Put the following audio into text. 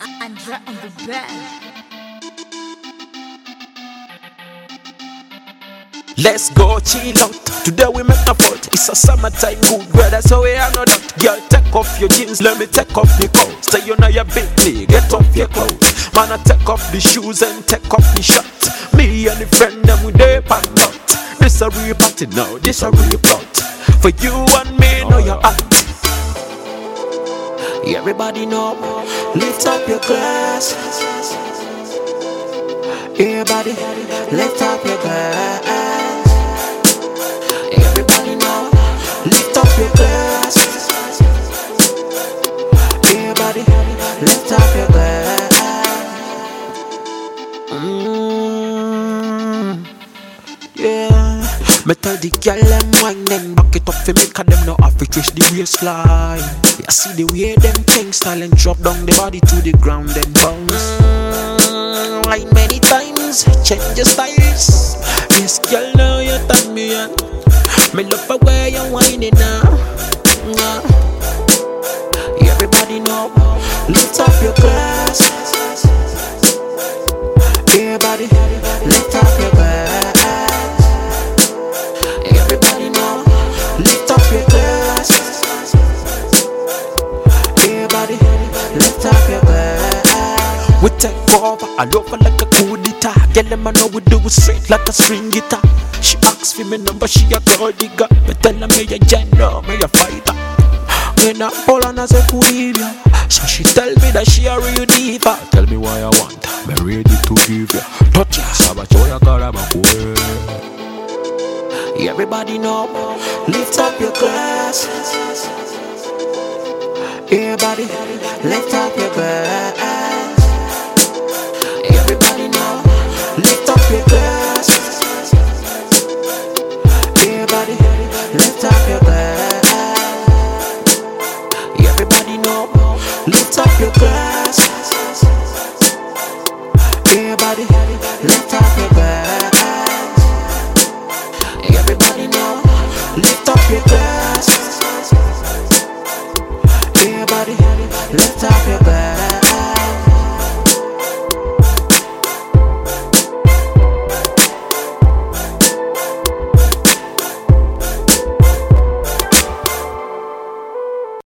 Andra on the bed. Let's go chill out. Today we make a fault. It's a summertime good weather, so we are not out. Girl, take off your jeans, let me take off the coat. Stay on your big knee, get off your clothes. Man, I take off the shoes and take off the shirt. Me and the friend, them we dey pan out. This a real party now, this a real plot. For you and me, know you're out. Everybody know, lift up your glass. Everybody, lift up your glass. Everybody know, lift up your glass. Everybody, lift up your glass. Yeah. Me tell the girl them wine them back it up for me, cause them no have to twist the waistline. You see the way them things style and drop down the body to the ground and bounce. Like many times, change your styles. Yes, girl, now you turn me on. Me love the way you whining now. Everybody know, lift up your glass. Everybody, lift up your glass. Everybody know, lift up your glass. Everybody, lift up your glass. We take over all over like a coup d'etat. Girl, them I know we do it straight like a string guitar. She asks for me number, she a gold digger. Me tell her me a gender, me a fighter. Me not pull on as a coolio. So she tell me that she a real diva. Tell me why I want, me ready to give ya. Touch ya, sabachoya karabakuwe. Everybody know, lift up your glass. Everybody, lift up your glass. Everybody know, lift up your glass. Everybody, lift up your glass. Everybody know, lift up your glass. Everybody, lift up your glass.